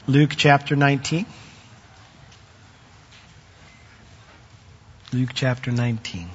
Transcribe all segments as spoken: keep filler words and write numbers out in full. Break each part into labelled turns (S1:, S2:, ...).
S1: Luke chapter nineteen. Luke chapter nineteen.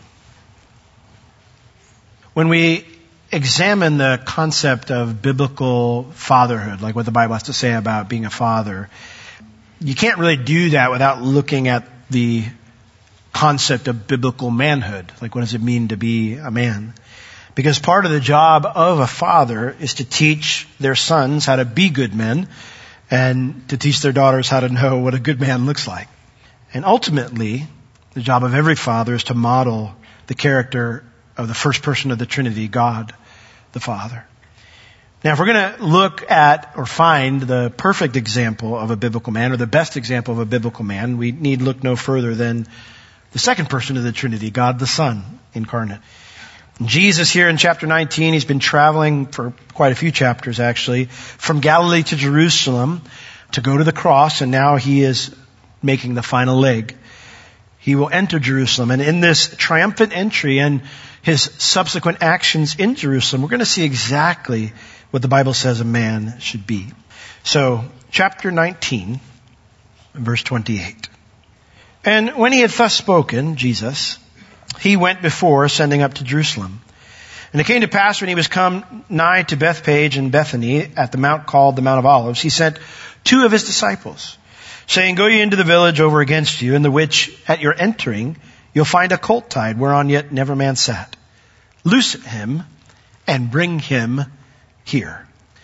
S1: When we examine the concept of biblical fatherhood, like what the Bible has to say about being a father, you can't really do that without looking at the concept of biblical manhood. Like, what does it mean to be a man? Because part of the job of a father is to teach their sons how to be good men and to teach their daughters how to know what a good man looks like. And ultimately, the job of every father is to model the character of the first person of the Trinity, God the Father. Now, if we're going to look at or find the perfect example of a biblical man, or the best example of a biblical man, we need look no further than the second person of the Trinity, God the Son incarnate. Jesus here in chapter nineteen, he's been traveling for quite a few chapters actually, from Galilee to Jerusalem to go to the cross, and now he is making the final leg. He will enter Jerusalem, and in this triumphant entry and his subsequent actions in Jerusalem, we're going to see exactly what the Bible says a man should be. So, chapter nineteen, verse twenty-eight. And when he had thus spoken, Jesus, he went before, ascending up to Jerusalem. And it came to pass when he was come nigh to Bethphage and Bethany, at the mount called the Mount of Olives, he sent two of his disciples, saying, Go ye into the village over against you, in the which at your entering you'll find a colt tied, whereon yet never man sat. Loose him and bring him here.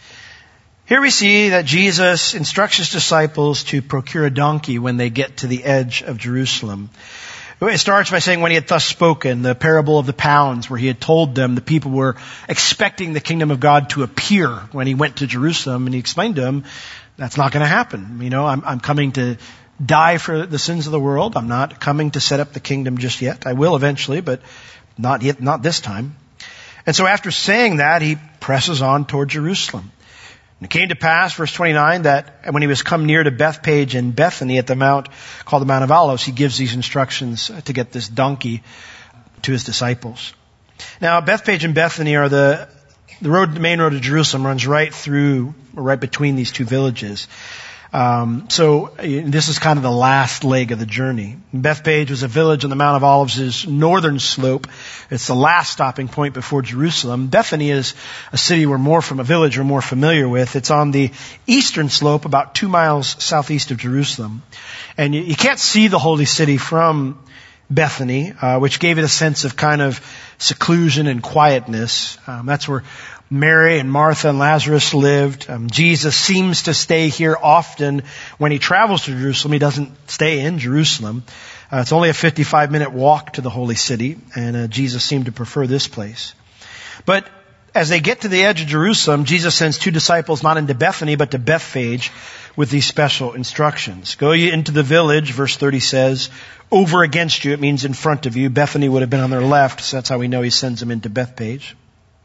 S1: Here we see that Jesus instructs his disciples to procure a donkey when they get to the edge of Jerusalem. It starts by saying when he had thus spoken, the parable of the pounds, where he had told them the people were expecting the kingdom of God to appear when he went to Jerusalem, and he explained to them, that's not going to happen. You know, I'm, I'm coming to die for the sins of the world. I'm not coming to set up the kingdom just yet. I will eventually, but not yet, not this time. And so after saying that, he presses on toward Jerusalem. And it came to pass, verse twenty-nine, that when he was come near to Bethphage and Bethany at the mount called the Mount of Olives, he gives these instructions to get this donkey to his disciples. Now, Bethphage and Bethany are the, the road, the main road to Jerusalem runs right through, or right between these two villages. Um, so this is kind of the last leg of the journey. Bethphage was a village on the Mount of Olives' northern slope. It's the last stopping point before Jerusalem. Bethany is a city we're more from a village we're more familiar with. It's on the eastern slope, about two miles southeast of Jerusalem. And you, you can't see the holy city from Bethany, uh, which gave it a sense of kind of seclusion and quietness. Um, that's where Mary and Martha and Lazarus lived. Um, Jesus seems to stay here often when he travels to Jerusalem. He doesn't stay in Jerusalem. Uh, it's only a fifty-five minute walk to the holy city, and uh, Jesus seemed to prefer this place. But as they get to the edge of Jerusalem, Jesus sends two disciples not into Bethany, but to Bethphage with these special instructions. Go ye into the village, verse thirty says, over against you. It means in front of you. Bethany would have been on their left, so that's how we know he sends them into Bethphage.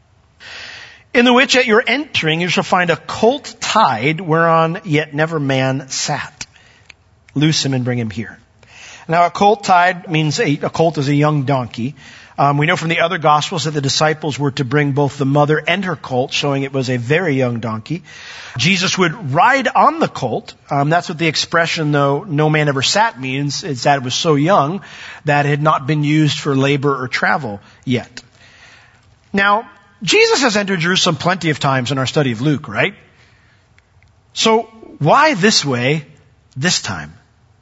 S1: In the which at your entering you shall find a colt tied, whereon yet never man sat. Loose him and bring him here. Now, a colt tied means a, a colt is a young donkey. Um, we know from the other Gospels that the disciples were to bring both the mother and her colt, showing it was a very young donkey. Jesus would ride on the colt. Um, that's what the expression, though, no man ever sat means, is that it was so young that it had not been used for labor or travel yet. Now, Jesus has entered Jerusalem plenty of times in our study of Luke, right? So why this way this time?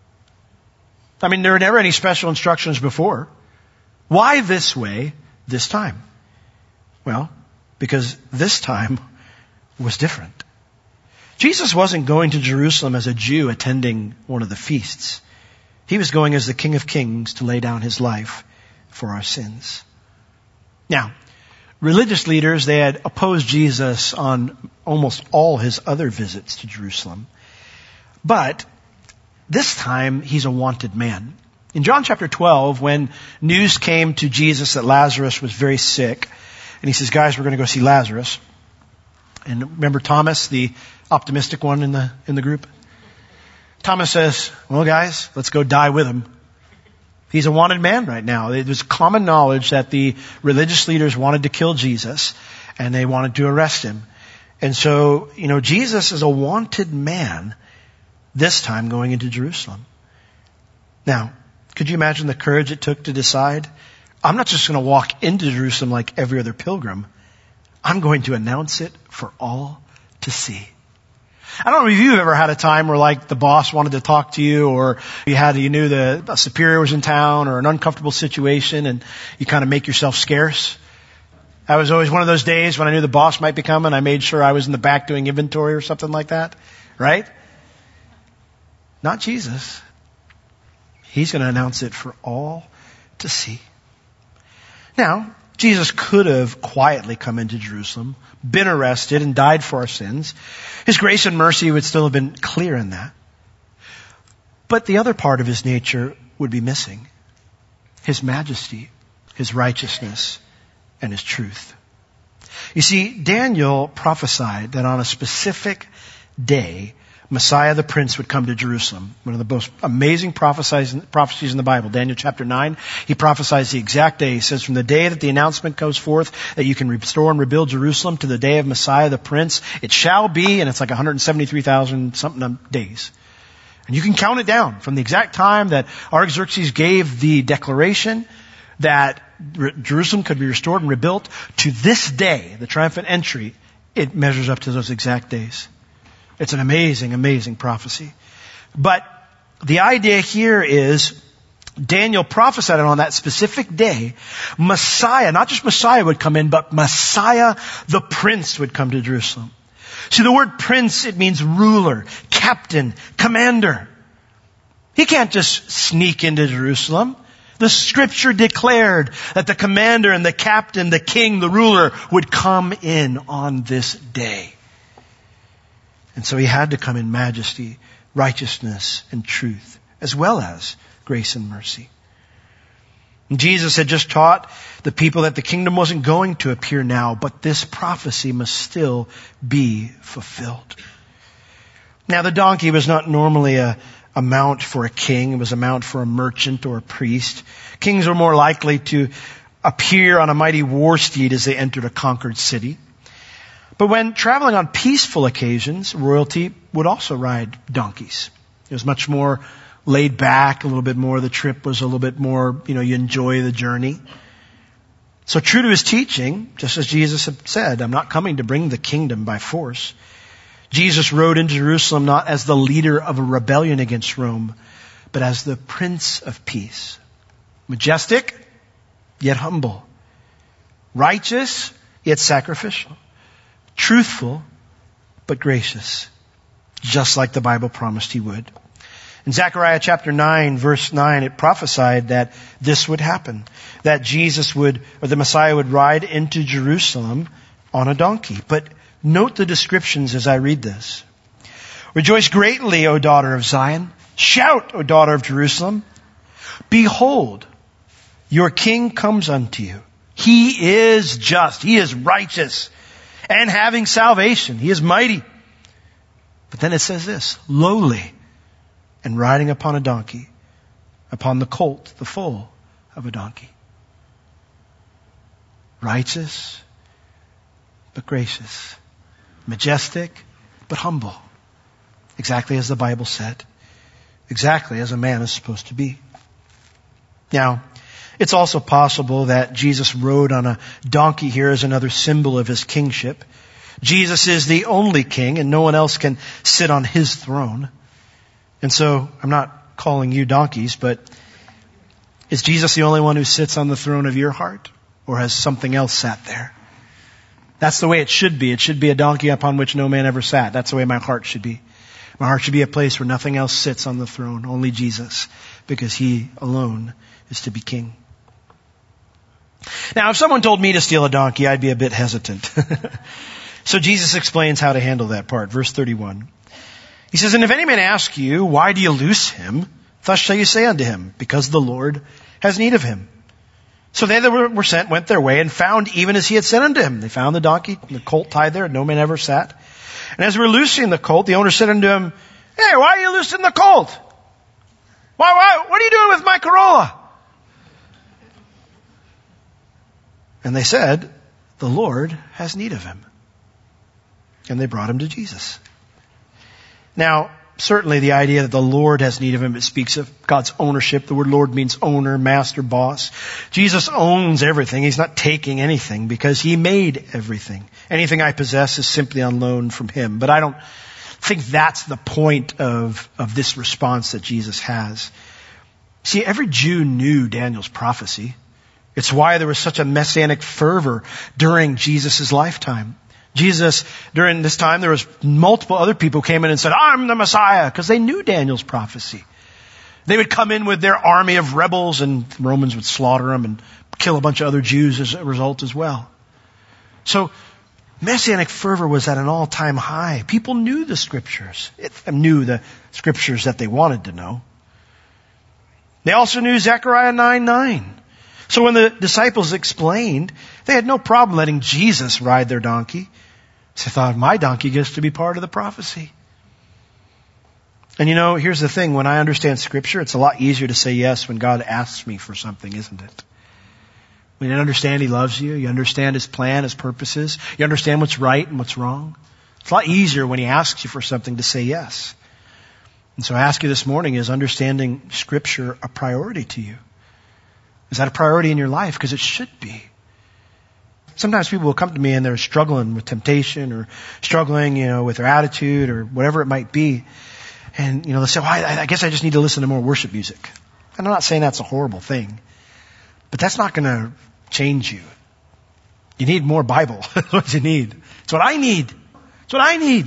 S1: I mean, there were never any special instructions before. Why this way this time? Well, because this time was different. Jesus wasn't going to Jerusalem as a Jew attending one of the feasts. He was going as the King of Kings to lay down his life for our sins. Now, religious leaders, they had opposed Jesus on almost all his other visits to Jerusalem. But this time, he's a wanted man. In John chapter twelve, when news came to Jesus that Lazarus was very sick, and he says, guys, we're going to go see Lazarus. And remember Thomas, the optimistic one in the, in the group? Thomas says, well, guys, let's go die with him. He's a wanted man right now. It was common knowledge that the religious leaders wanted to kill Jesus, and they wanted to arrest him. And so, you know, Jesus is a wanted man this time going into Jerusalem. Now, could you imagine the courage it took to decide, I'm not just going to walk into Jerusalem like every other pilgrim. I'm going to announce it for all to see. I don't know if you've ever had a time where like the boss wanted to talk to you, or you had, you knew the a superior was in town, or an uncomfortable situation, and you kind of make yourself scarce. That was always one of those days when I knew the boss might be coming. I made sure I was in the back doing inventory or something like that. Right? Not Jesus. He's going to announce it for all to see. Now, Jesus could have quietly come into Jerusalem, been arrested, and died for our sins. His grace and mercy would still have been clear in that. But the other part of his nature would be missing. His majesty, his righteousness, and his truth. You see, Daniel prophesied that on a specific day, Messiah the Prince would come to Jerusalem. One of the most amazing prophecies in the Bible. Daniel chapter nine, he prophesies the exact day. He says, from the day that the announcement goes forth that you can restore and rebuild Jerusalem to the day of Messiah the Prince, it shall be, and it's like one hundred seventy-three thousand something days. And you can count it down from the exact time that Artaxerxes gave the declaration that Jerusalem could be restored and rebuilt to this day, the triumphant entry. It measures up to those exact days. It's an amazing, amazing prophecy. But the idea here is Daniel prophesied on that specific day, Messiah, not just Messiah would come in, but Messiah the Prince would come to Jerusalem. See, the word prince, it means ruler, captain, commander. He can't just sneak into Jerusalem. The scripture declared that the commander and the captain, the king, the ruler would come in on this day. And so he had to come in majesty, righteousness, and truth, as well as grace and mercy. And Jesus had just taught the people that the kingdom wasn't going to appear now, but this prophecy must still be fulfilled. Now, the donkey was not normally a, a mount for a king. It was a mount for a merchant or a priest. Kings were more likely to appear on a mighty war steed as they entered a conquered city. But when traveling on peaceful occasions, royalty would also ride donkeys. It was much more laid back, a little bit more. The trip was a little bit more, you know, you enjoy the journey. So true to his teaching, just as Jesus had said, I'm not coming to bring the kingdom by force. Jesus rode into Jerusalem not as the leader of a rebellion against Rome, but as the Prince of Peace. Majestic, yet humble. Righteous, yet sacrificial. Truthful, but gracious. Just like the Bible promised he would. In Zechariah chapter nine, verse nine, it prophesied that this would happen. That Jesus would, or the Messiah would ride into Jerusalem on a donkey. But note the descriptions as I read this. Rejoice greatly, O daughter of Zion. Shout, O daughter of Jerusalem. Behold, your king comes unto you. He is just. He is righteous. And having salvation. He is mighty. But then it says this, lowly and riding upon a donkey, upon the colt, the foal of a donkey. Righteous, but gracious. Majestic, but humble. Exactly as the Bible said. Exactly as a man is supposed to be. Now, it's also possible that Jesus rode on a donkey here as another symbol of his kingship. Jesus is the only king and no one else can sit on his throne. And so, I'm not calling you donkeys, but is Jesus the only one who sits on the throne of your heart? Or has something else sat there? That's the way it should be. It should be a donkey upon which no man ever sat. That's the way my heart should be. My heart should be a place where nothing else sits on the throne, only Jesus, because he alone is to be king. Now, if someone told me to steal a donkey, I'd be a bit hesitant. So Jesus explains how to handle that part. Verse thirty-one. He says, and if any man ask you, why do you loose him? Thus shall you say unto him, because the Lord has need of him. So they that were sent went their way and found even as he had said unto him. They found the donkey, the colt tied there, no man ever sat. And as we were loosing the colt, the owner said unto him, hey, why are you loosing the colt? Why, why, what are you doing with my Corolla? And they said, the Lord has need of him. And they brought him to Jesus. Now, certainly the idea that the Lord has need of him. It speaks of God's ownership. The word Lord means owner, master, boss. Jesus owns everything. He's not taking anything because he made everything. Anything I possess is simply on loan from him. But I don't think that's the point of, of this response that Jesus has. See, every Jew knew Daniel's prophecy. It's why there was such a messianic fervor during Jesus' lifetime. Jesus, during this time, there was multiple other people who came in and said, I'm the Messiah, because they knew Daniel's prophecy. They would come in with their army of rebels, and the Romans would slaughter them and kill a bunch of other Jews as a result as well. So, messianic fervor was at an all-time high. People knew the scriptures. It knew the scriptures that they wanted to know. They also knew Zechariah nine nine. So when the disciples explained, they had no problem letting Jesus ride their donkey. They thought, my donkey gets to be part of the prophecy. And you know, here's the thing. When I understand Scripture, it's a lot easier to say yes when God asks me for something, isn't it? When you understand He loves you, you understand His plan, His purposes, you understand what's right and what's wrong. It's a lot easier when He asks you for something to say yes. And so I ask you this morning, is understanding Scripture a priority to you? Is that a priority in your life? Because it should be. Sometimes people will come to me and they're struggling with temptation or struggling, you know, with their attitude or whatever it might be. And, you know, they'll say, well, I, I guess I just need to listen to more worship music. And I'm not saying that's a horrible thing, but that's not going to change you. You need more Bible. That's what you need. It's what I need. It's what I need.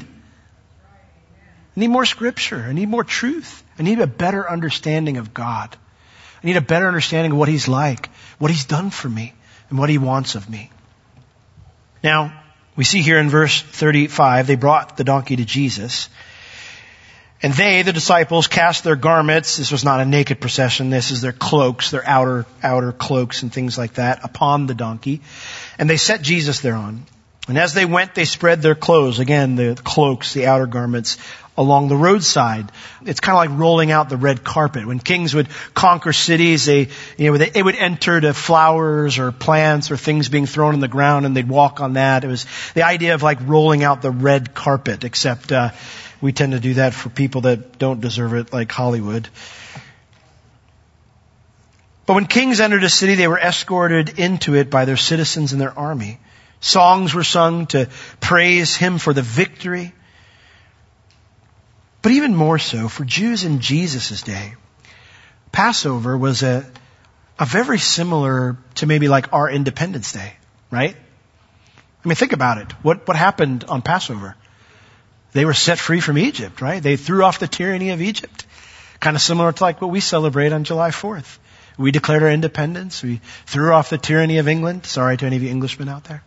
S1: I need more Scripture. I need more truth. I need a better understanding of God. I need a better understanding of what He's like, what He's done for me, and what He wants of me. Now, we see here in verse thirty-five, they brought the donkey to Jesus. And they, the disciples, cast their garments. This was not a naked procession. This is their cloaks, their outer, outer cloaks and things like that upon the donkey. And they set Jesus thereon. And as they went, they spread their clothes, again, the cloaks, the outer garments, along the roadside. It's kind of like rolling out the red carpet. When kings would conquer cities, they, you know, they, they would enter to flowers or plants or things being thrown on the ground, and they'd walk on that. It was the idea of like rolling out the red carpet, except uh, we tend to do that for people that don't deserve it, like Hollywood. But when kings entered a city, they were escorted into it by their citizens and their army. Songs were sung to praise Him for the victory. But even more so, for Jews in Jesus' day, Passover was a, a very similar to maybe like our Independence Day, right? I mean, think about it. What, what happened on Passover? They were set free from Egypt, right? They threw off the tyranny of Egypt. Kind of similar to like what we celebrate on July fourth. We declared our independence. We threw off the tyranny of England. Sorry to any of you Englishmen out there.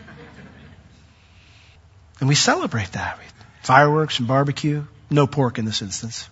S1: And we celebrate that. Fireworks and barbecue. No pork in this instance.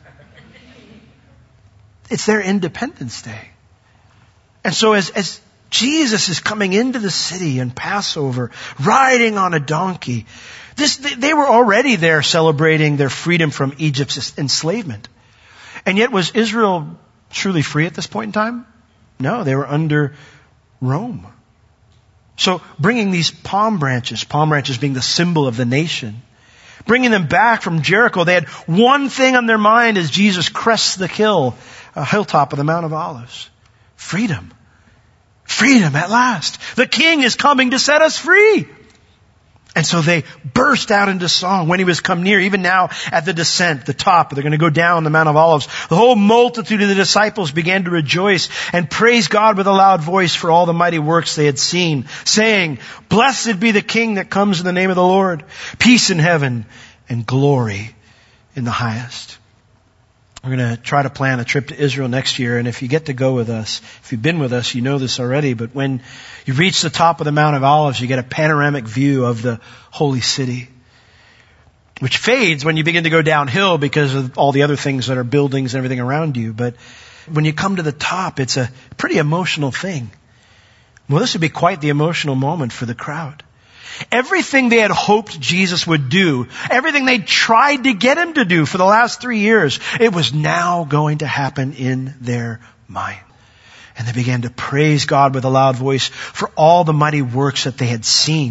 S1: It's their Independence Day. And so as, as Jesus is coming into the city in Passover, riding on a donkey, this, they were already there celebrating their freedom from Egypt's enslavement. And yet, was Israel truly free at this point in time? No, they were under Rome. So bringing these palm branches, palm branches being the symbol of the nation, bringing them back from Jericho, they had one thing on their mind as Jesus crests the hill, a hilltop of the Mount of Olives. Freedom. Freedom at last. The King is coming to set us free. And so they burst out into song when He was come near. Even now at the descent, the top, they're going to go down the Mount of Olives. The whole multitude of the disciples began to rejoice and praise God with a loud voice for all the mighty works they had seen, saying, "Blessed be the King that comes in the name of the Lord. Peace in heaven and glory in the highest." We're going to try to plan a trip to Israel next year. And if you get to go with us, if you've been with us, you know this already. But when you reach the top of the Mount of Olives, you get a panoramic view of the holy city, which fades when you begin to go downhill because of all the other things that are buildings and everything around you. But when you come to the top, it's a pretty emotional thing. Well, this would be quite the emotional moment for the crowd. Everything they had hoped Jesus would do, everything they tried to get Him to do for the last three years, it was now going to happen in their mind. And they began to praise God with a loud voice for all the mighty works that they had seen.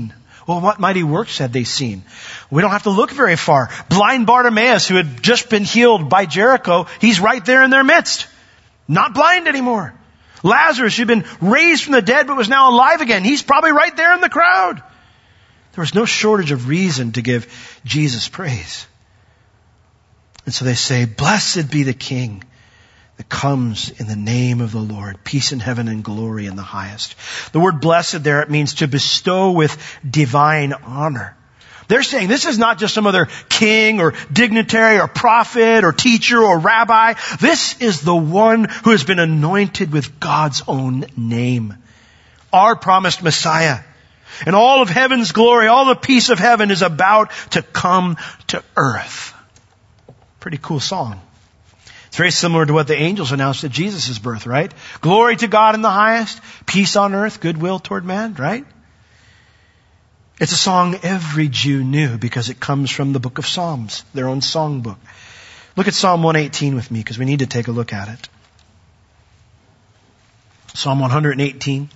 S1: Well, what mighty works had they seen? We don't have to look very far. Blind Bartimaeus, who had just been healed by Jericho, he's right there in their midst. Not blind anymore. Lazarus, who'd been raised from the dead but was now alive again, he's probably right there in the crowd. There was no shortage of reason to give Jesus praise. And so they say, blessed be the King that comes in the name of the Lord. Peace in heaven and glory in the highest. The word blessed there, it means to bestow with divine honor. They're saying this is not just some other king or dignitary or prophet or teacher or rabbi. This is the one who has been anointed with God's own name. Our promised Messiah. And all of heaven's glory, all the peace of heaven is about to come to earth. Pretty cool song. It's very similar to what the angels announced at Jesus' birth, right? Glory to God in the highest, peace on earth, goodwill toward man, right? It's a song every Jew knew because it comes from the book of Psalms, their own song book. Look at Psalm one eighteen with me because we need to take a look at it. Psalm one eighteen.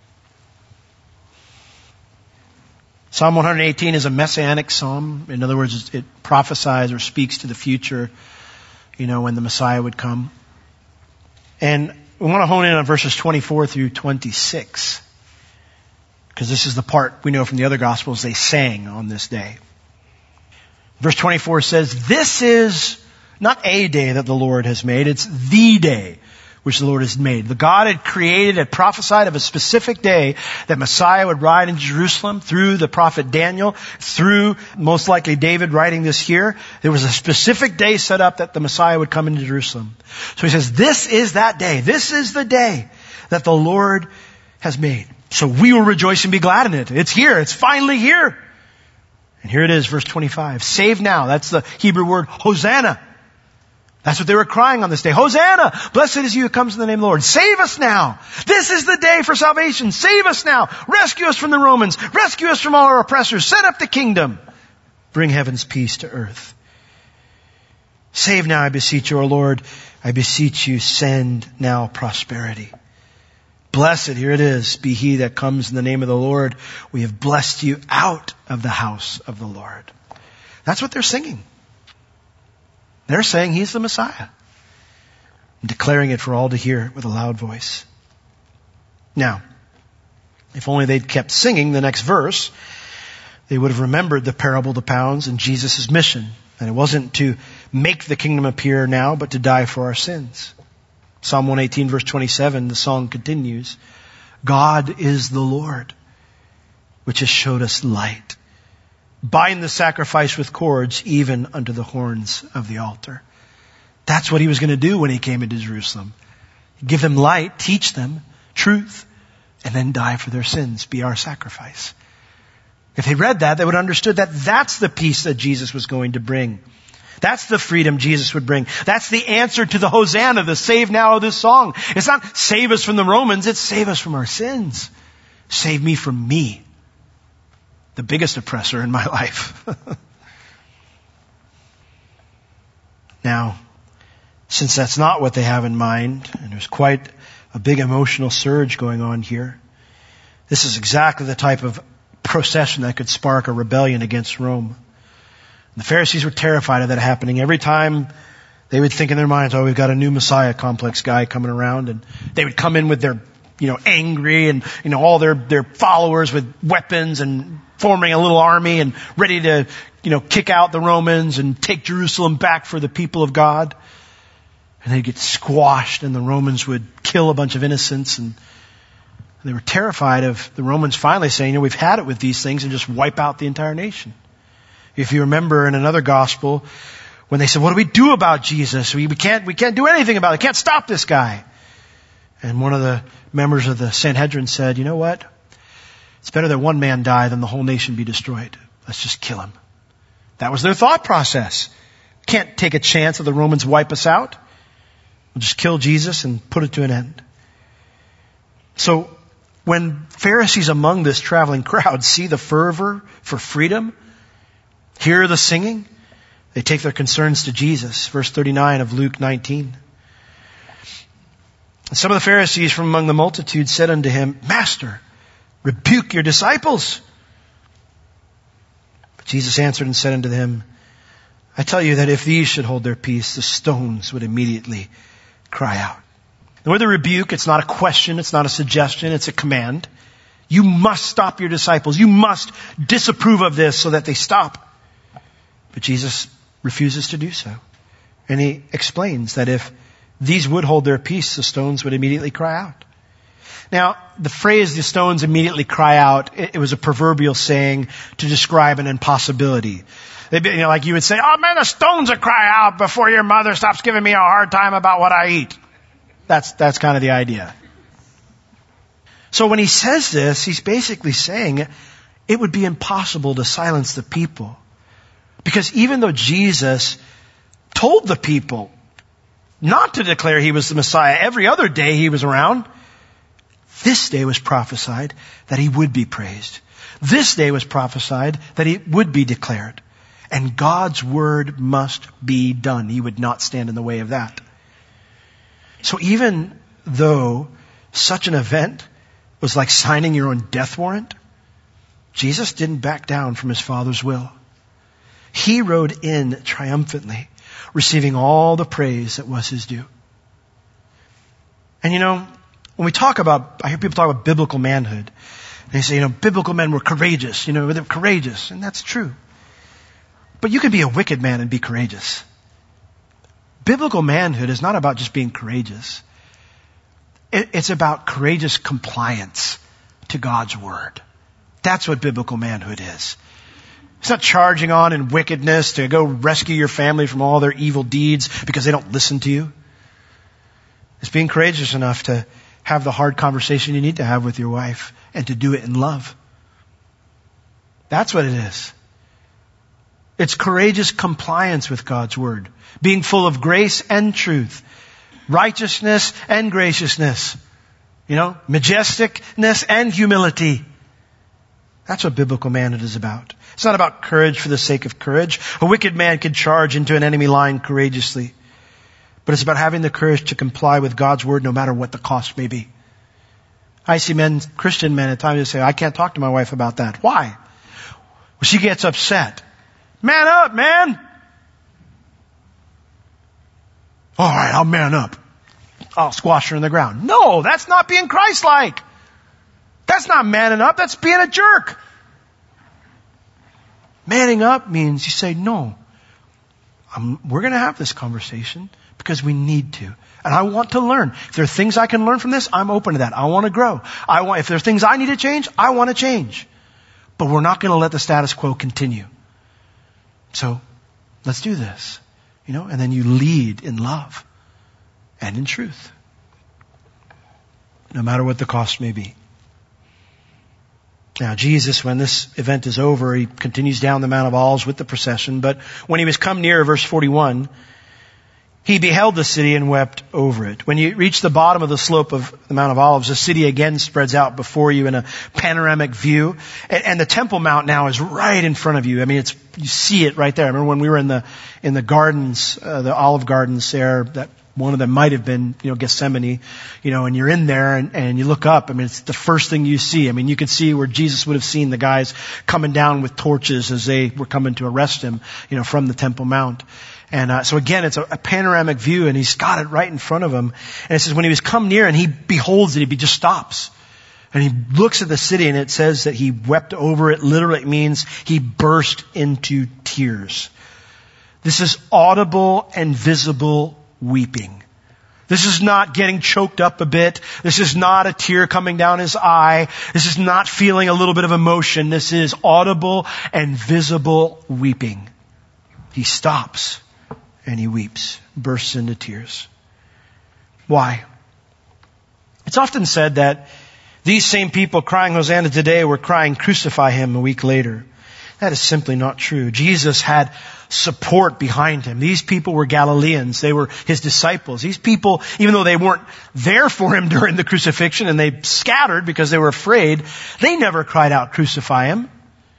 S1: Psalm one eighteen is a messianic psalm. In other words, it prophesies or speaks to the future, you know, when the Messiah would come. And we want to hone in on verses twenty-four through twenty-six. Because this is the part we know from the other Gospels they sang on this day. Verse twenty-four says, this is not a day that the Lord has made, it's the day which the Lord has made. The God had created, had prophesied of a specific day that Messiah would ride into Jerusalem through the prophet Daniel, through most likely David writing this here. There was a specific day set up that the Messiah would come into Jerusalem. So he says, this is that day. This is the day that the Lord has made. So we will rejoice and be glad in it. It's here. It's finally here. And here it is, verse twenty-five. Save now. That's the Hebrew word Hosanna. That's what they were crying on this day. Hosanna! Blessed is he who comes in the name of the Lord. Save us now! This is the day for salvation. Save us now! Rescue us from the Romans. Rescue us from all our oppressors. Set up the kingdom. Bring heaven's peace to earth. Save now, I beseech you, O Lord. I beseech you, send now prosperity. Blessed, here it is, be he that comes in the name of the Lord. We have blessed you out of the house of the Lord. That's what they're singing. They're saying he's the Messiah. And declaring it for all to hear with a loud voice. Now, if only they'd kept singing the next verse, they would have remembered the parable of the pounds and Jesus' mission. And it wasn't to make the kingdom appear now, but to die for our sins. Psalm one eighteen verse twenty-seven, the song continues. God is the Lord, which has showed us light. Bind the sacrifice with cords, even unto the horns of the altar. That's what he was going to do when he came into Jerusalem. Give them light, teach them truth, and then die for their sins, be our sacrifice. If they read that, they would have understood that that's the peace that Jesus was going to bring. That's the freedom Jesus would bring. That's the answer to the Hosanna, the save now of this song. It's not save us from the Romans, it's save us from our sins. Save me from me, the biggest oppressor in my life. Now, since that's not what they have in mind, and there's quite a big emotional surge going on here, this is exactly the type of procession that could spark a rebellion against Rome. The Pharisees were terrified of that happening. Every time they would think in their minds, oh, we've got a new Messiah complex guy coming around, and they would come in with their, you know, angry and, you know, all their, their followers with weapons and forming a little army and ready to, you know, kick out the Romans and take Jerusalem back for the people of God. And they'd get squashed and the Romans would kill a bunch of innocents, and they were terrified of the Romans finally saying, you know, we've had it with these things, and just wipe out the entire nation. If you remember in another gospel, when they said, what do we do about Jesus? We, we can't, we can't do anything about it. We can't stop this guy. And one of the members of the Sanhedrin said, you know what? It's better that one man die than the whole nation be destroyed. Let's just kill him. That was their thought process. Can't take a chance that the Romans wipe us out. We'll just kill Jesus and put it to an end. So when Pharisees among this traveling crowd see the fervor for freedom, hear the singing, they take their concerns to Jesus. Verse thirty-nine of Luke nineteen. And some of the Pharisees from among the multitude said unto him, Master, rebuke your disciples. Jesus answered and said unto them, I tell you that if these should hold their peace, the stones would immediately cry out. And with a rebuke, it's not a question, it's not a suggestion, it's a command. You must stop your disciples. You must disapprove of this so that they stop. But Jesus refuses to do so. And he explains that if these would hold their peace, the stones would immediately cry out. Now, the phrase, the stones immediately cry out, it, it was a proverbial saying to describe an impossibility. They'd be, you know, like you would say, oh man, the stones will cry out before your mother stops giving me a hard time about what I eat. That's, that's kind of the idea. So when he says this, he's basically saying it would be impossible to silence the people. Because even though Jesus told the people not to declare he was the Messiah every other day he was around, this day was prophesied that he would be praised. This day was prophesied that he would be declared. And God's word must be done. He would not stand in the way of that. So even though such an event was like signing your own death warrant, Jesus didn't back down from his Father's will. He rode in triumphantly, receiving all the praise that was his due. And you know, when we talk about, I hear people talk about biblical manhood. And they say, you know, biblical men were courageous. You know, they're courageous. And that's true. But you can be a wicked man and be courageous. Biblical manhood is not about just being courageous. It's about courageous compliance to God's word. That's what biblical manhood is. It's not charging on in wickedness to go rescue your family from all their evil deeds because they don't listen to you. It's being courageous enough to have the hard conversation you need to have with your wife and to do it in love. That's what it is. It's courageous compliance with God's word. Being full of grace and truth. Righteousness and graciousness. You know, majesticness and humility. That's what biblical manhood is about. It's not about courage for the sake of courage. A wicked man can charge into an enemy line courageously. But it's about having the courage to comply with God's word no matter what the cost may be. I see men, Christian men at times say, I can't talk to my wife about that. Why? Well, she gets upset. Man up, man! All right, I'll man up. I'll squash her in the ground. No, that's not being Christ-like. That's not manning up. That's being a jerk. Manning up means you say, no, I'm, we're going to have this conversation because we need to. And I want to learn. If there are things I can learn from this, I'm open to that. I want to grow. I want, if there are things I need to change, I want to change. But we're not going to let the status quo continue. So let's do this. You know, and then you lead in love and in truth. No matter what the cost may be. Now Jesus, when this event is over, he continues down the Mount of Olives with the procession. But when he was come near, verse forty-one, he beheld the city and wept over it. When you reach the bottom of the slope of the Mount of Olives, the city again spreads out before you in a panoramic view. And, and the Temple Mount now is right in front of you. I mean, it's, you see it right there. I remember when we were in the, in the gardens, uh, the olive gardens there, that one of them might have been, you know, Gethsemane, you know, and you're in there and, and you look up. I mean, it's the first thing you see. I mean, you could see where Jesus would have seen the guys coming down with torches as they were coming to arrest him, you know, from the Temple Mount. And uh, so again, it's a, a panoramic view, and he's got it right in front of him. And it says when he was come near and he beholds it, he just stops. And he looks at the city, and it says that he wept over it. Literally, it means he burst into tears. This is audible and visible weeping. This is not getting choked up a bit. This is not a tear coming down his eye. This is not feeling a little bit of emotion. This is audible and visible weeping. He stops. And he weeps, bursts into tears. Why? It's often said that these same people crying Hosanna today were crying crucify him a week later. That is simply not true. Jesus had support behind him. These people were Galileans. They were his disciples. These people, even though they weren't there for him during the crucifixion and they scattered because they were afraid, they never cried out crucify him.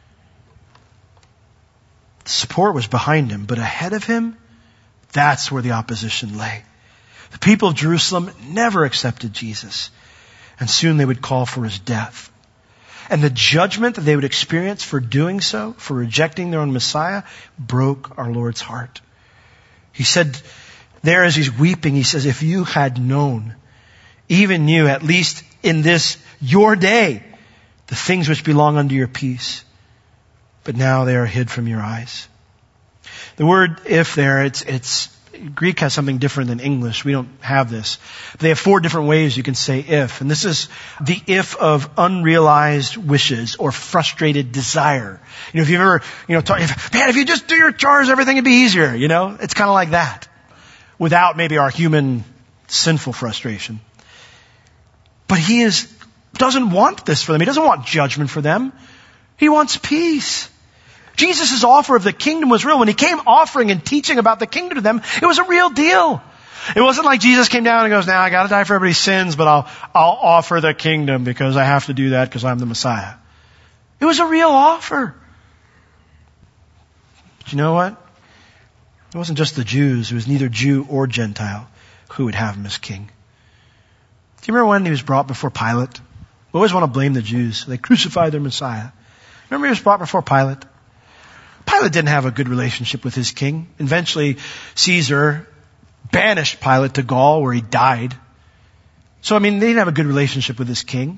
S1: The support was behind him, but ahead of him, that's where the opposition lay. The people of Jerusalem never accepted Jesus, and soon they would call for his death. and the judgment that they would experience for doing so, for rejecting their own Messiah, broke our Lord's heart. He said there as he's weeping, he says, if you had known, even you, at least in this your day, the things which belong unto your peace, but now they are hid from your eyes. The word if there, it's, it's, Greek has something different than English. We don't have this. But they have four different ways you can say if. And this is the if of unrealized wishes or frustrated desire. You know, if you've ever, you know, talk, if, man, if you just do your chores, everything would be easier. You know, it's kind of like that. Without maybe our human sinful frustration. But he is, doesn't want this for them. He doesn't want judgment for them. He wants peace. Jesus' offer of the kingdom was real. When he came offering and teaching about the kingdom to them, it was a real deal. It wasn't like Jesus came down and goes, now I got to die for everybody's sins, but I'll, I'll offer the kingdom because I have to do that because I'm the Messiah. It was a real offer. But you know what? It wasn't just the Jews. It was neither Jew or Gentile who would have him as king. Do you remember when he was brought before Pilate? We always want to blame the Jews. They crucified their Messiah. Remember he was brought before Pilate? Pilate didn't have a good relationship with his king. Eventually, Caesar banished Pilate to Gaul where he died. So, I mean, they didn't have a good relationship with his king.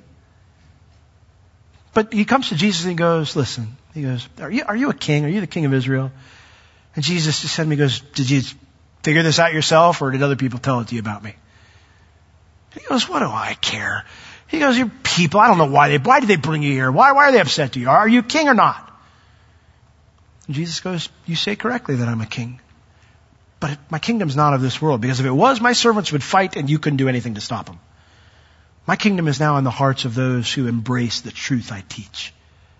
S1: But he comes to Jesus and he goes, listen, he goes, are you, are you a king? Are you the king of Israel? And Jesus just said to me, he goes, did you figure this out yourself or did other people tell it to you about me? And he goes, what do I care? He goes, you people, I don't know why they, why did they bring you here? Why, why are they upset to you? Are you king or not? And Jesus goes, you say correctly that I'm a king. But my kingdom's not of this world, because if it was, my servants would fight and you couldn't do anything to stop them. My kingdom is now in the hearts of those who embrace the truth I teach.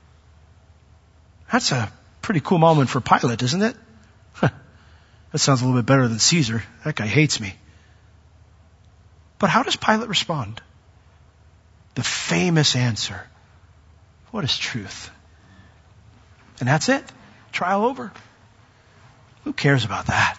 S1: That's a pretty cool moment for Pilate, isn't it? That sounds a little bit better than Caesar. That guy hates me. But how does Pilate respond? The famous answer. What is truth? And that's it. Trial over. Who cares about that?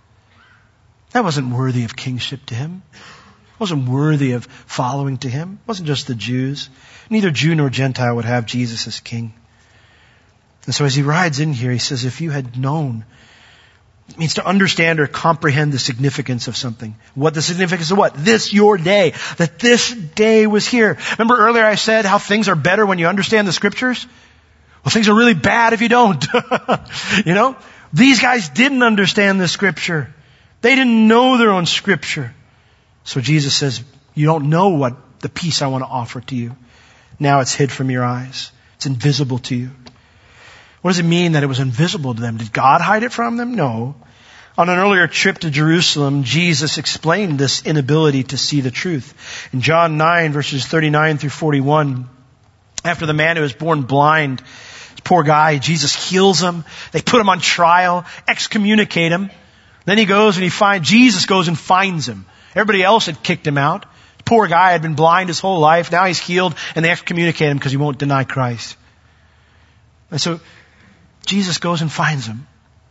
S1: That wasn't worthy of kingship to him. It wasn't worthy of following to him. It wasn't just the Jews. Neither Jew nor Gentile would have Jesus as king. And so as he rides in here, he says, if you had known, it means to understand or comprehend the significance of something. What the significance of what? This your day. That this day was here. Remember earlier I said how things are better when you understand the scriptures? Well, things are really bad if you don't. You know? These guys didn't understand the scripture. They didn't know their own scripture. So Jesus says, you don't know what the peace I want to offer to you. Now it's hid from your eyes. It's invisible to you. What does it mean that it was invisible to them? Did God hide it from them? No. On an earlier trip to Jerusalem, Jesus explained this inability to see the truth. In John nine, verses thirty-nine through forty-one, after the man who was born blind, this poor guy, Jesus heals him. They put him on trial, excommunicate him. Then he goes and he finds, Jesus goes and finds him. Everybody else had kicked him out. The poor guy had been blind his whole life. Now he's healed and they excommunicate him because he won't deny Christ. And so Jesus goes and finds him.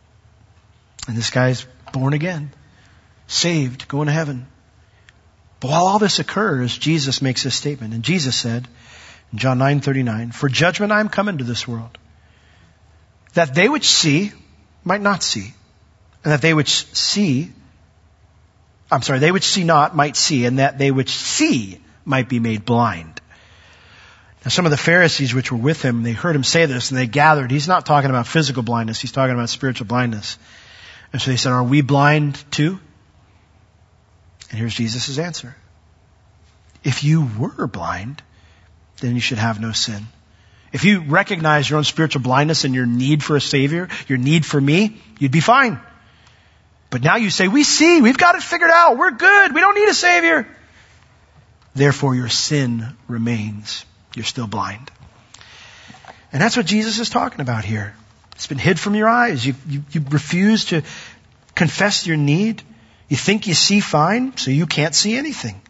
S1: And this guy's born again, saved, going to heaven. But while all this occurs, Jesus makes this statement. And Jesus said, in John nine thirty-nine, for judgment I am come into this world, that they which see might not see, and that they which see, I'm sorry, they which see not might see, and that they which see might be made blind. Now some of the Pharisees which were with him, they heard him say this, and they gathered. He's not talking about physical blindness, he's talking about spiritual blindness. And so they said, are we blind too? And here's Jesus' answer. If you were blind, then you should have no sin. If you recognize your own spiritual blindness and your need for a Savior, your need for me, you'd be fine. But now you say, we see, we've got it figured out, we're good, we don't need a Savior. Therefore your sin remains. You're still blind. And that's what Jesus is talking about here. It's been hid from your eyes. You, you, you refuse to confess your need. You think you see fine, so you can't see anything.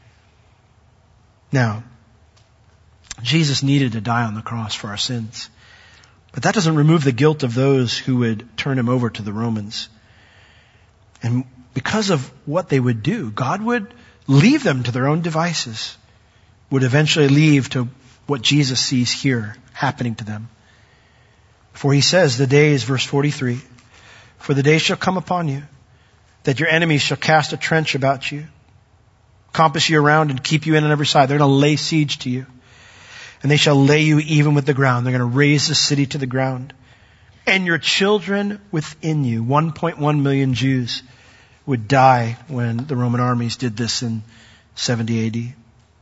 S1: Now, Jesus needed to die on the cross for our sins. But that doesn't remove the guilt of those who would turn him over to the Romans. And because of what they would do, God would leave them to their own devices, would eventually leave to what Jesus sees here happening to them. For he says, the days, verse forty-three, for the day shall come upon you that your enemies shall cast a trench about you, compass you around and keep you in on every side. They're going to lay siege to you. And they shall lay you even with the ground. They're going to raise the city to the ground. And your children within you, one point one million Jews, would die when the Roman armies did this in seventy A D.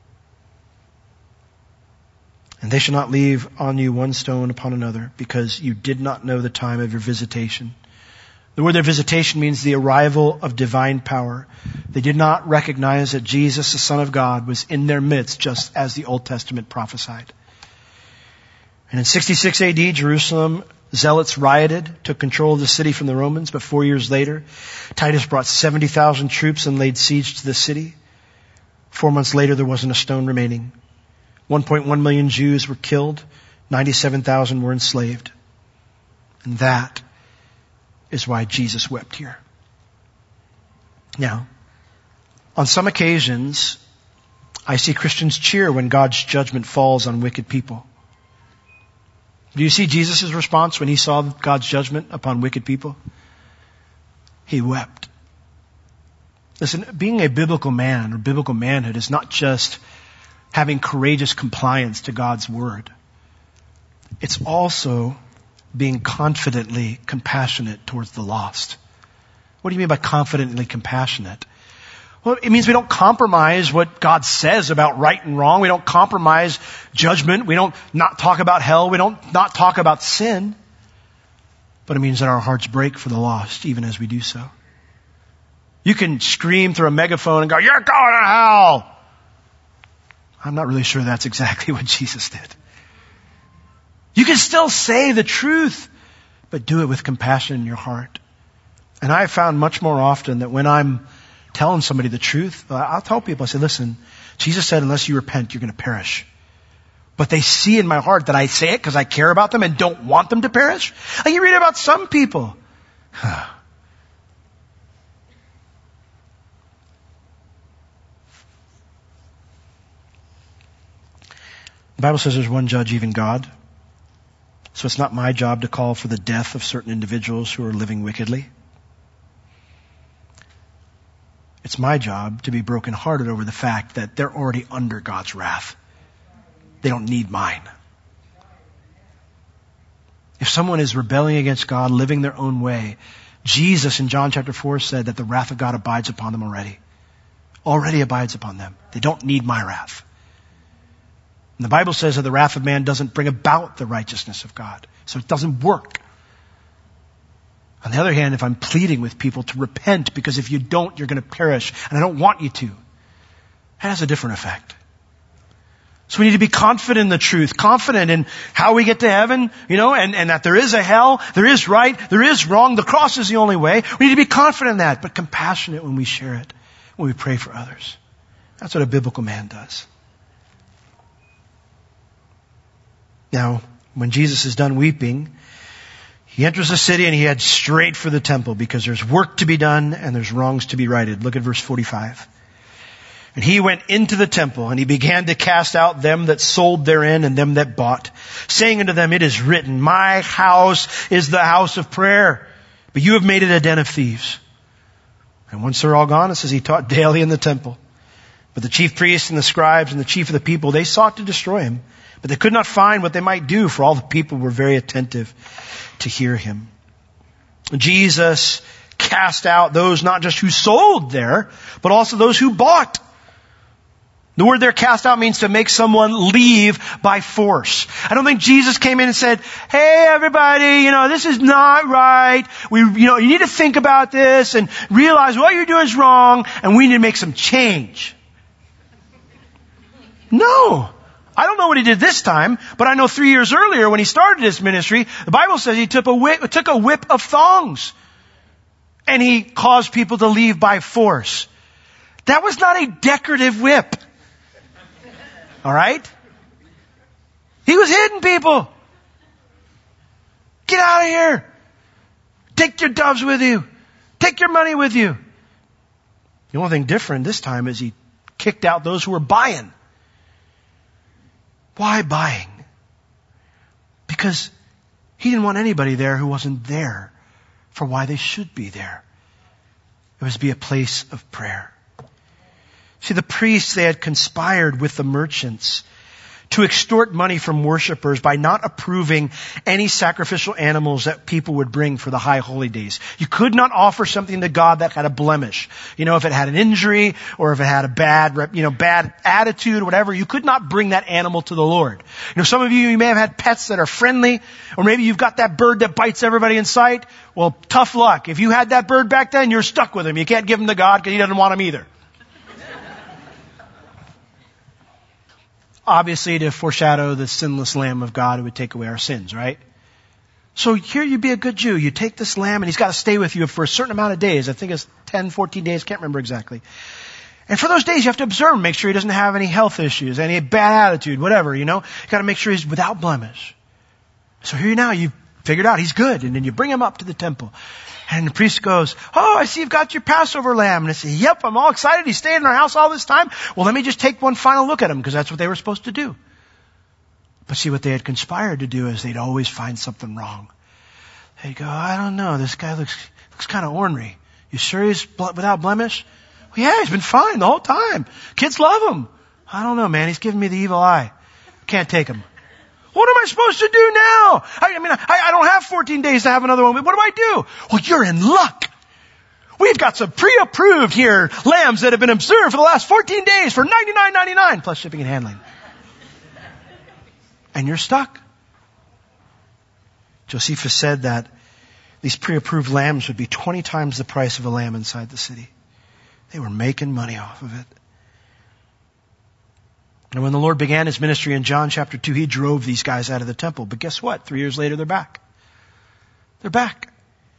S1: And they shall not leave on you one stone upon another, because you did not know the time of your visitation. The word their visitation means the arrival of divine power. They did not recognize that Jesus, the Son of God, was in their midst, just as the Old Testament prophesied. And in sixty-six A D, Jerusalem, zealots rioted, took control of the city from the Romans, but four years later, Titus brought seventy thousand troops and laid siege to the city. Four months later, there wasn't a stone remaining. one point one million Jews were killed. ninety-seven thousand were enslaved. And that is why Jesus wept here. Now, on some occasions, I see Christians cheer when God's judgment falls on wicked people. Do you see Jesus' response when he saw God's judgment upon wicked people? He wept. Listen, being a biblical man or biblical manhood is not just having courageous compliance to God's word. It's also being confidently compassionate towards the lost. What do you mean by confidently compassionate? Well, it means we don't compromise what God says about right and wrong. We don't compromise judgment. We don't not talk about hell. We don't not talk about sin. But it means that our hearts break for the lost, even as we do so. You can scream through a megaphone and go, "You're going to hell!" I'm not really sure that's exactly what Jesus did. You can still say the truth, but do it with compassion in your heart. And I've found much more often that when I'm telling somebody the truth, I'll tell people, I say, listen, Jesus said, unless you repent, you're going to perish. But they see in my heart that I say it because I care about them and don't want them to perish. Like you read about some people. The Bible says there's one judge, even God. So it's not my job to call for the death of certain individuals who are living wickedly. It's my job to be brokenhearted over the fact that they're already under God's wrath. They don't need mine. If someone is rebelling against God, living their own way, Jesus in John chapter four said that the wrath of God abides upon them already. Already abides upon them. They don't need my wrath. And the Bible says that the wrath of man doesn't bring about the righteousness of God. So it doesn't work. On the other hand, if I'm pleading with people to repent, because if you don't, you're going to perish, and I don't want you to, that has a different effect. So we need to be confident in the truth, confident in how we get to heaven, you know, and, and that there is a hell, there is right, there is wrong, the cross is the only way. We need to be confident in that, but compassionate when we share it, when we pray for others. That's what a biblical man does. Now, when Jesus is done weeping, he enters the city and he heads straight for the temple because there's work to be done and there's wrongs to be righted. Look at verse forty-five. And he went into the temple and he began to cast out them that sold therein and them that bought, saying unto them, it is written, my house is the house of prayer, but you have made it a den of thieves. And once they're all gone, it says he taught daily in the temple. But the chief priests and the scribes and the chief of the people, they sought to destroy him. But they could not find what they might do, for all the people were very attentive to hear him. Jesus cast out those not just who sold there, but also those who bought. The word there, cast out, means to make someone leave by force. I don't think Jesus came in and said, hey everybody, you know, this is not right. We, you know, you need to think about this and realize what you're doing is wrong and we need to make some change. No. I don't know what he did this time, but I know three years earlier when he started his ministry, the Bible says he took a whip, took a whip of thongs and he caused people to leave by force. That was not a decorative whip. All right? He was hitting people. Get out of here. Take your doves with you. Take your money with you. The only thing different this time is he kicked out those who were buying. Why buying? Because he didn't want anybody there who wasn't there for why they should be there. It was to be a place of prayer. See, the priests, they had conspired with the merchants to extort money from worshipers by not approving any sacrificial animals that people would bring for the high holy days. You could not offer something to God that had a blemish. You know, if it had an injury or if it had a bad, you know, bad attitude or whatever, you could not bring that animal to the Lord. You know, some of you, you may have had pets that are friendly, or maybe you've got that bird that bites everybody in sight. Well, tough luck. If you had that bird back then, you're stuck with him. You can't give him to God because he doesn't want him either. Obviously, to foreshadow the sinless Lamb of God who would take away our sins, right? So here you be a good Jew. You take this lamb and he's got to stay with you for a certain amount of days. I think it's ten, fourteen days. Can't remember exactly. And for those days, you have to observe him, make sure he doesn't have any health issues, any bad attitude, whatever, you know. You got to make sure he's without blemish. So here now, you've figured out he's good. And then you bring him up to the temple. And the priest goes, oh, I see you've got your Passover lamb. And I say, yep, I'm all excited. He's staying in our house all this time. Well, let me just take one final look at him, because that's what they were supposed to do. But see, what they had conspired to do is they'd always find something wrong. They'd go, I don't know, this guy looks looks kind of ornery. You sure he's ble- without blemish? Well, yeah, he's been fine the whole time. Kids love him. I don't know, man. He's giving me the evil eye. Can't take him. What am I supposed to do now? I, I mean, I, I don't have fourteen days to have another one. What do I do? Well, you're in luck. We've got some pre-approved here lambs that have been observed for the last fourteen days for ninety-nine ninety-nine plus shipping and handling. And you're stuck. Josephus said that these pre-approved lambs would be twenty times the price of a lamb inside the city. They were making money off of it. And when the Lord began his ministry in John chapter two, he drove these guys out of the temple. But guess what? Three years later, they're back. They're back.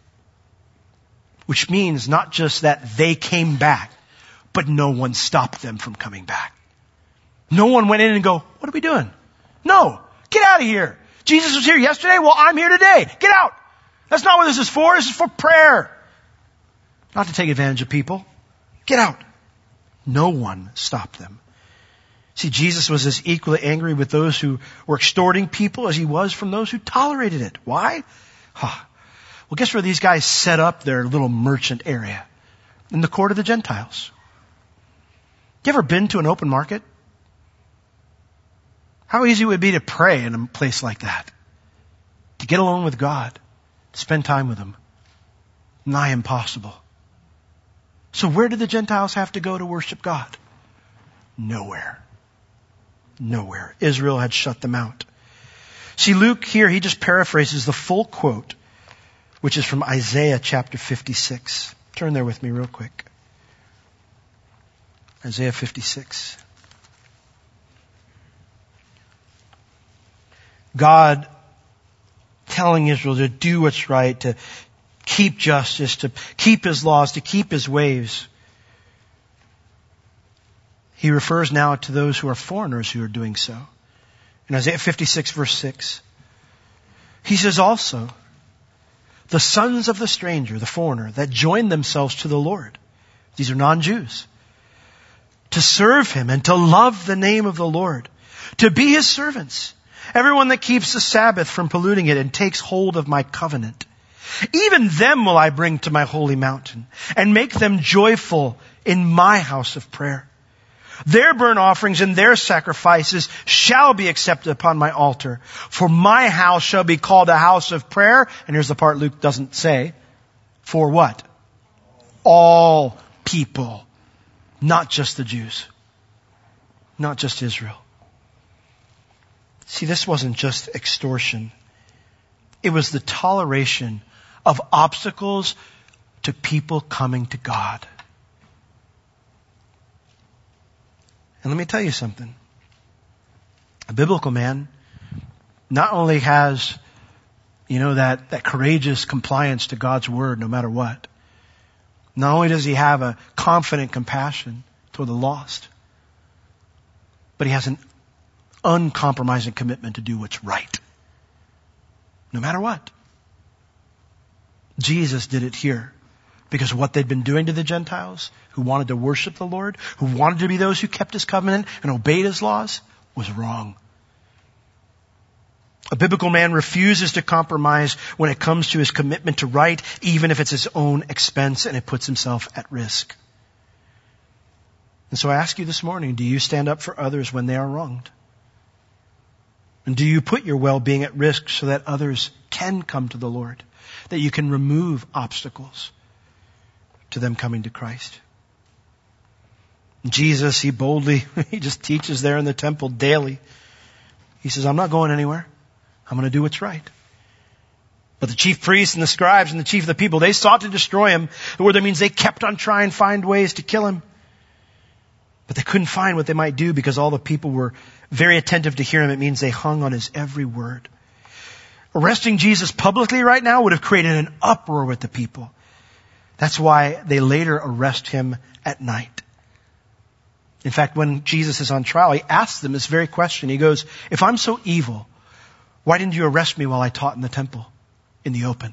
S1: Which means not just that they came back, but no one stopped them from coming back. No one went in and go, what are we doing? No, get out of here. Jesus was here yesterday. Well, I'm here today. Get out. That's not what this is for. This is for prayer. Not to take advantage of people. Get out. No one stopped them. See, Jesus was as equally angry with those who were extorting people as he was from those who tolerated it. Why? Huh. Well, guess where these guys set up their little merchant area? In the court of the Gentiles. You ever been to an open market? How easy it would be to pray in a place like that. To get alone with God. To spend time with him. Nigh impossible. So where did the Gentiles have to go to worship God? Nowhere. Nowhere. Israel had shut them out. See, Luke here, he just paraphrases the full quote, which is from Isaiah chapter fifty-six. Turn there with me real quick. Isaiah fifty-six. God telling Israel to do what's right, to keep justice, to keep his laws, to keep his ways. He refers now to those who are foreigners who are doing so. In Isaiah fifty-six verse six, he says also, the sons of the stranger, the foreigner, that join themselves to the Lord. These are non-Jews. To serve him and to love the name of the Lord. To be his servants. Everyone that keeps the Sabbath from polluting it and takes hold of my covenant. Even them will I bring to my holy mountain and make them joyful in my house of prayer. Their burnt offerings and their sacrifices shall be accepted upon my altar. For my house shall be called a house of prayer. And here's the part Luke doesn't say. For what? All people. Not just the Jews. Not just Israel. See, this wasn't just extortion. It was the toleration of obstacles to people coming to God. And let me tell you something. A biblical man not only has, you know, that, that courageous compliance to God's word no matter what. Not only does he have a confident compassion toward the lost, but he has an uncompromising commitment to do what's right. No matter what. Jesus did it here. Because what they'd been doing to the Gentiles, who wanted to worship the Lord, who wanted to be those who kept his covenant and obeyed his laws, was wrong. A biblical man refuses to compromise when it comes to his commitment to right, even if it's his own expense and it puts himself at risk. And so I ask you this morning, do you stand up for others when they are wronged? And do you put your well-being at risk so that others can come to the Lord? That you can remove obstacles to them coming to Christ? Jesus, he boldly, he just teaches there in the temple daily. He says, I'm not going anywhere. I'm going to do what's right. But the chief priests and the scribes and the chief of the people, they sought to destroy him. The word that means they kept on trying to find ways to kill him. But they couldn't find what they might do because all the people were very attentive to hear him. It means they hung on his every word. Arresting Jesus publicly right now would have created an uproar with the people. That's why they later arrest him at night. In fact, when Jesus is on trial, he asks them this very question. He goes, if I'm so evil, why didn't you arrest me while I taught in the temple in the open?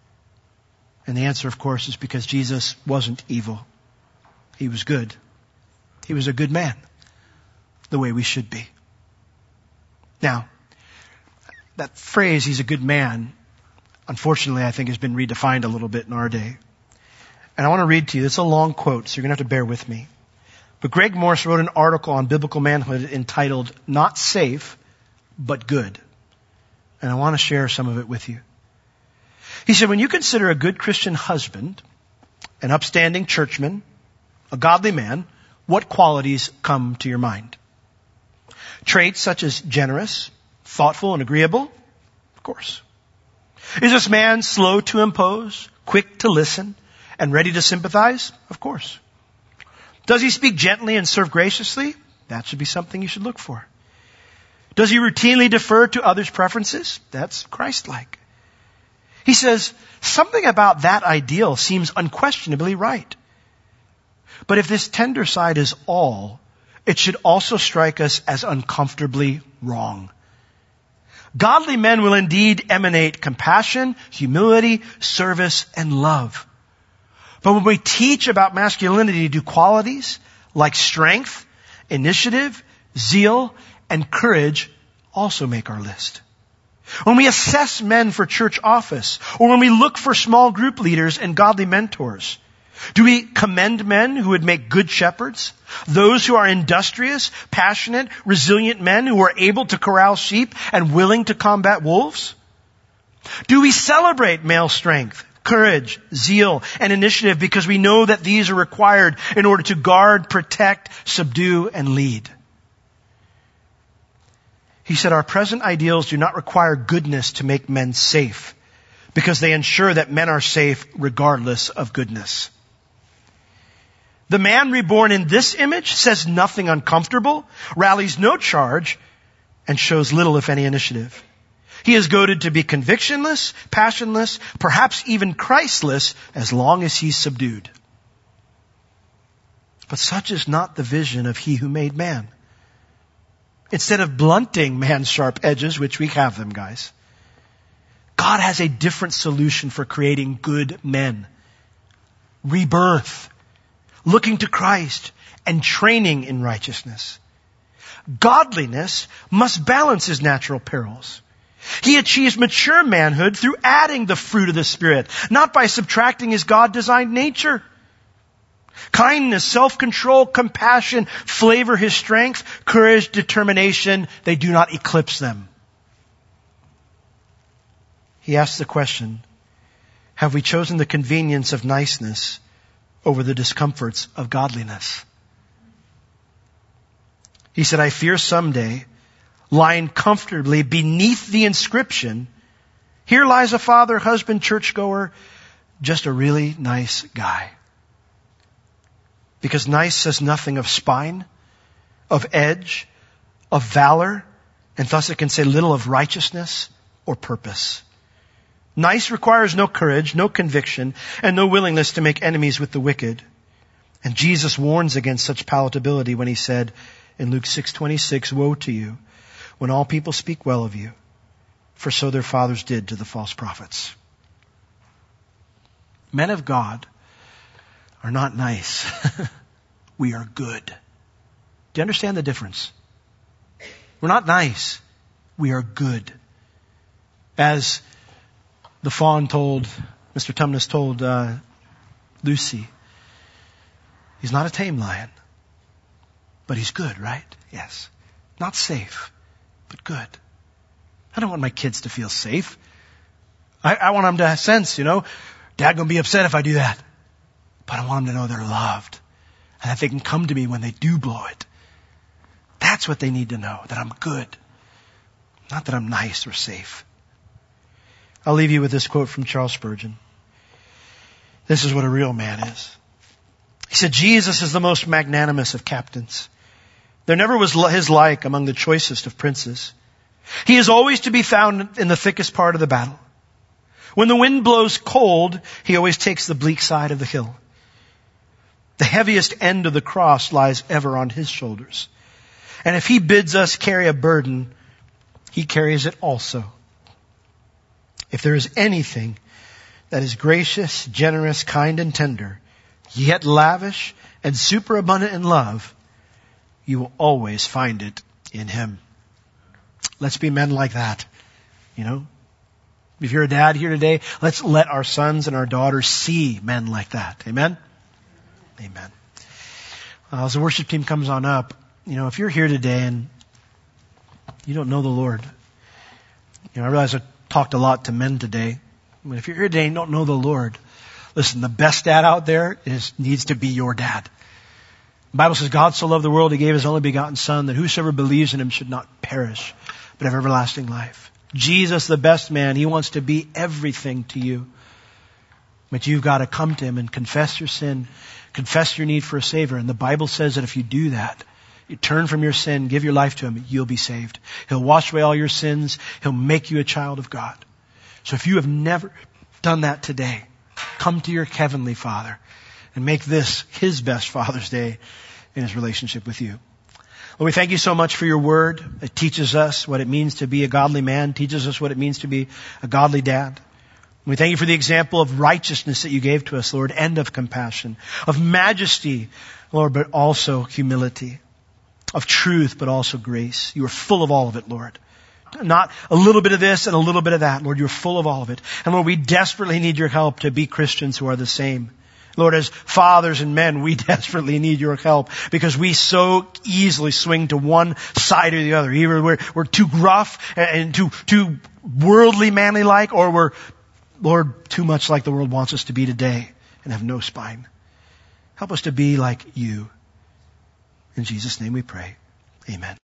S1: And the answer, of course, is because Jesus wasn't evil. He was good. He was a good man, the way we should be. Now, that phrase, he's a good man, unfortunately, I think has been redefined a little bit in our day. And I want to read to you. It's a long quote, so you're going to have to bear with me. But Greg Morse wrote an article on biblical manhood entitled, Not Safe, But Good. And I want to share some of it with you. He said, when you consider a good Christian husband, an upstanding churchman, a godly man, what qualities come to your mind? Traits such as generous, thoughtful, and agreeable? Of course. Is this man slow to impose, quick to listen, and ready to sympathize? Of course. Does he speak gently and serve graciously? That should be something you should look for. Does he routinely defer to others' preferences? That's Christ-like. He says, something about that ideal seems unquestionably right. But if this tender side is all, it should also strike us as uncomfortably wrong. Godly men will indeed emanate compassion, humility, service, and love. But when we teach about masculinity, do qualities like strength, initiative, zeal, and courage also make our list? When we assess men for church office, or when we look for small group leaders and godly mentors, do we commend men who would make good shepherds? Those who are industrious, passionate, resilient men who are able to corral sheep and willing to combat wolves? Do we celebrate male strength, courage, zeal, and initiative because we know that these are required in order to guard, protect, subdue, and lead? He said, our present ideals do not require goodness to make men safe because they ensure that men are safe regardless of goodness. The man reborn in this image says nothing uncomfortable, rallies no charge, and shows little, if any, initiative. He is goaded to be convictionless, passionless, perhaps even Christless, as long as he's subdued. But such is not the vision of he who made man. Instead of blunting man's sharp edges, which we have them, guys, God has a different solution for creating good men. Rebirth, looking to Christ, and training in righteousness. Godliness must balance his natural perils. He achieves mature manhood through adding the fruit of the Spirit, not by subtracting his God-designed nature. Kindness, self-control, compassion flavor his strength. Courage, determination, they do not eclipse them. He asks the question, have we chosen the convenience of niceness over the discomforts of godliness? He said, I fear someday, lying comfortably beneath the inscription, here lies a father, husband, churchgoer, just a really nice guy. Because nice says nothing of spine, of edge, of valor, and thus it can say little of righteousness or purpose. Nice requires no courage, no conviction, and no willingness to make enemies with the wicked. And Jesus warns against such palatability when he said in Luke six twenty-six, woe to you when all people speak well of you, for so their fathers did to the false prophets. Men of God are not nice. We are good. Do you understand the difference? We're not nice. We are good. As the fawn told, Mister Tumnus told uh, Lucy, he's not a tame lion, but he's good, right? Yes. Not safe, but good. I don't want my kids to feel safe. I, I want them to have sense, you know. Dad gonna be upset if I do that. But I want them to know they're loved. And that they can come to me when they do blow it. That's what they need to know, that I'm good. Not that I'm nice or safe. I'll leave you with this quote from Charles Spurgeon. This is what a real man is. He said, Jesus is the most magnanimous of captains. There never was his like among the choicest of princes. He is always to be found in the thickest part of the battle. When the wind blows cold, he always takes the bleak side of the hill. The heaviest end of the cross lies ever on his shoulders. And if he bids us carry a burden, he carries it also. If there is anything that is gracious, generous, kind, and tender, yet lavish and superabundant in love, you will always find it in him. Let's be men like that, you know. If you're a dad here today, let's let our sons and our daughters see men like that. Amen? Amen. Uh, as the worship team comes on up, you know, if you're here today and you don't know the Lord, you know, I realize I talked a lot to men today, but if you're here today and don't know the Lord, listen, the best dad out there is needs to be your dad. The Bible says, God so loved the world, he gave his only begotten Son, that whosoever believes in him should not perish, but have everlasting life. Jesus, the best man, he wants to be everything to you. But you've got to come to him and confess your sin, confess your need for a Savior. And the Bible says that if you do that, you turn from your sin, give your life to him, you'll be saved. He'll wash away all your sins. He'll make you a child of God. So if you have never done that today, come to your heavenly Father and make this his best Father's Day in his relationship with you. Lord, we thank you so much for your word. It teaches us what it means to be a godly man, teaches us what it means to be a godly dad. We thank you for the example of righteousness that you gave to us, Lord, and of compassion, of majesty, Lord, but also humility, of truth, but also grace. You are full of all of it, Lord. Not a little bit of this and a little bit of that, Lord. You're full of all of it. And Lord, we desperately need your help to be Christians who are the same. Lord, as fathers and men, we desperately need your help because we so easily swing to one side or the other. Either we're, we're too gruff and too, too worldly manly like, or we're, Lord, too much like the world wants us to be today and have no spine. Help us to be like you. In Jesus' name we pray. Amen.